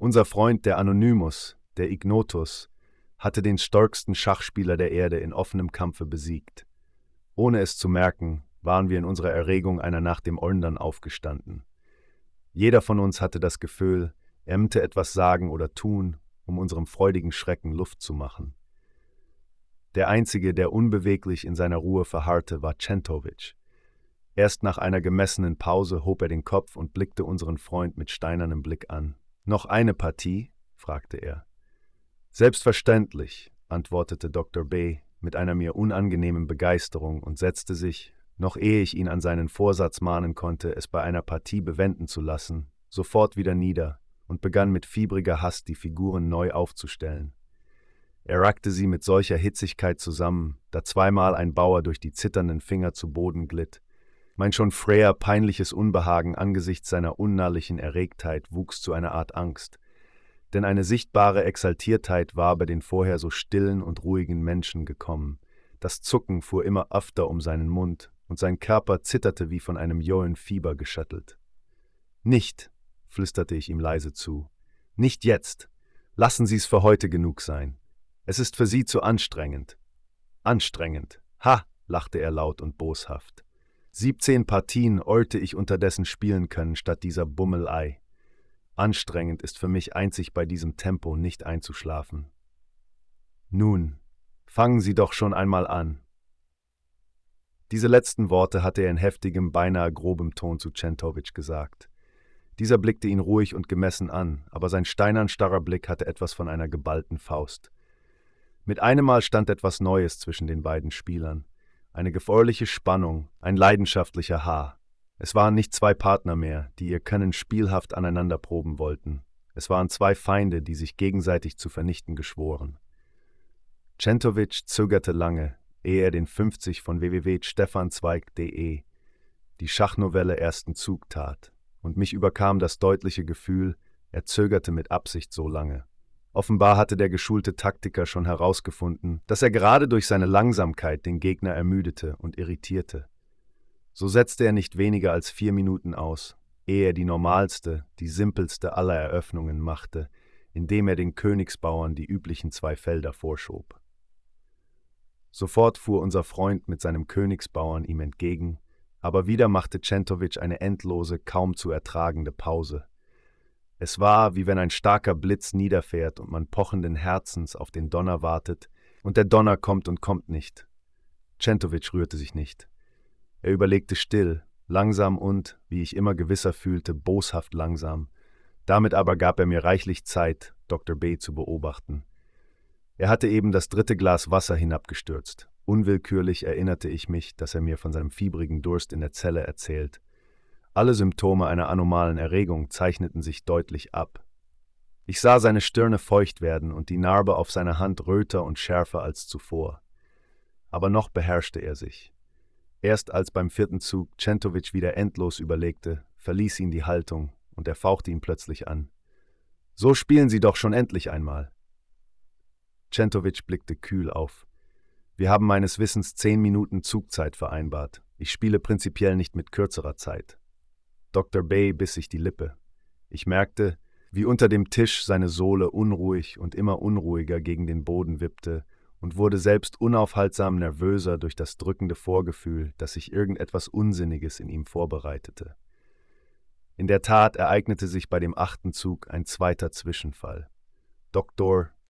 Unser Freund, der Anonymous, der Ignotus, hatte den stärksten Schachspieler der Erde in offenem Kampfe besiegt. Ohne es zu merken, waren wir in unserer Erregung einer Nacht dem Orndern aufgestanden. Jeder von uns hatte das Gefühl, er müsse etwas sagen oder tun, um unserem freudigen Schrecken Luft zu machen. Der Einzige, der unbeweglich in seiner Ruhe verharrte, war Centovic. Erst nach einer gemessenen Pause hob er den Kopf und blickte unseren Freund mit steinernem Blick an. »Noch eine Partie?« fragte er. »Selbstverständlich«, antwortete Dr. B. mit einer mir unangenehmen Begeisterung und setzte sich, noch ehe ich ihn an seinen Vorsatz mahnen konnte, es bei einer Partie bewenden zu lassen, sofort wieder nieder und begann mit fiebriger Hast, die Figuren neu aufzustellen. Er rackte sie mit solcher Hitzigkeit zusammen, da zweimal ein Bauer durch die zitternden Finger zu Boden glitt. Mein schon früher peinliches Unbehagen angesichts seiner unnahlichen Erregtheit wuchs zu einer Art Angst, denn eine sichtbare Exaltiertheit war bei den vorher so stillen und ruhigen Menschen gekommen. Das Zucken fuhr immer öfter um seinen Mund, und sein Körper zitterte wie von einem jähen Fieber geschüttelt. »Nicht«, flüsterte ich ihm leise zu, »nicht jetzt. Lassen Sie es für heute genug sein. Es ist für Sie zu anstrengend.« »Anstrengend. Ha«, lachte er laut und boshaft. 17 Partien wollte ich unterdessen spielen können statt dieser Bummelei. Anstrengend ist für mich einzig bei diesem Tempo nicht einzuschlafen. Nun, fangen Sie doch schon einmal an.« Diese letzten Worte hatte er in heftigem, beinahe grobem Ton zu Centovic gesagt. Dieser blickte ihn ruhig und gemessen an, aber sein steinern starrer Blick hatte etwas von einer geballten Faust. Mit einem Mal stand etwas Neues zwischen den beiden Spielern. Eine gefährliche Spannung, ein leidenschaftlicher Haar. Es waren nicht zwei Partner mehr, die ihr Können spielhaft aneinander proben wollten. Es waren zwei Feinde, die sich gegenseitig zu vernichten geschworen. Centovic zögerte lange, ehe er den 50 von www.stefanzweig.de, die Schachnovelle ersten Zug tat, und mich überkam das deutliche Gefühl, er zögerte mit Absicht so lange. Offenbar hatte der geschulte Taktiker schon herausgefunden, dass er gerade durch seine Langsamkeit den Gegner ermüdete und irritierte. So setzte er nicht weniger als 4 Minuten aus, ehe er die normalste, die simpelste aller Eröffnungen machte, indem er den Königsbauern die üblichen 2 Felder vorschob. Sofort fuhr unser Freund mit seinem Königsbauern ihm entgegen, aber wieder machte Centovic eine endlose, kaum zu ertragende Pause. Es war, wie wenn ein starker Blitz niederfährt und man pochenden Herzens auf den Donner wartet, und der Donner kommt und kommt nicht. Centovic rührte sich nicht. Er überlegte still, langsam und, wie ich immer gewisser fühlte, boshaft langsam. Damit aber gab er mir reichlich Zeit, Dr. B. zu beobachten. Er hatte eben das 3. Glas Wasser hinabgestürzt. Unwillkürlich erinnerte ich mich, dass er mir von seinem fiebrigen Durst in der Zelle erzählt. Alle Symptome einer anomalen Erregung zeichneten sich deutlich ab. Ich sah seine Stirne feucht werden und die Narbe auf seiner Hand röter und schärfer als zuvor. Aber noch beherrschte er sich. Erst als beim 4. Zug Centovic wieder endlos überlegte, verließ ihn die Haltung und er fauchte ihn plötzlich an. »So spielen Sie doch schon endlich einmal!« Centovic blickte kühl auf. »Wir haben meines Wissens 10 Minuten Zugzeit vereinbart. Ich spiele prinzipiell nicht mit kürzerer Zeit.« Dr. Bay biss sich die Lippe. Ich merkte, wie unter dem Tisch seine Sohle unruhig und immer unruhiger gegen den Boden wippte und wurde selbst unaufhaltsam nervöser durch das drückende Vorgefühl, dass sich irgendetwas Unsinniges in ihm vorbereitete. In der Tat ereignete sich bei dem 8. Zug ein zweiter Zwischenfall. Dr.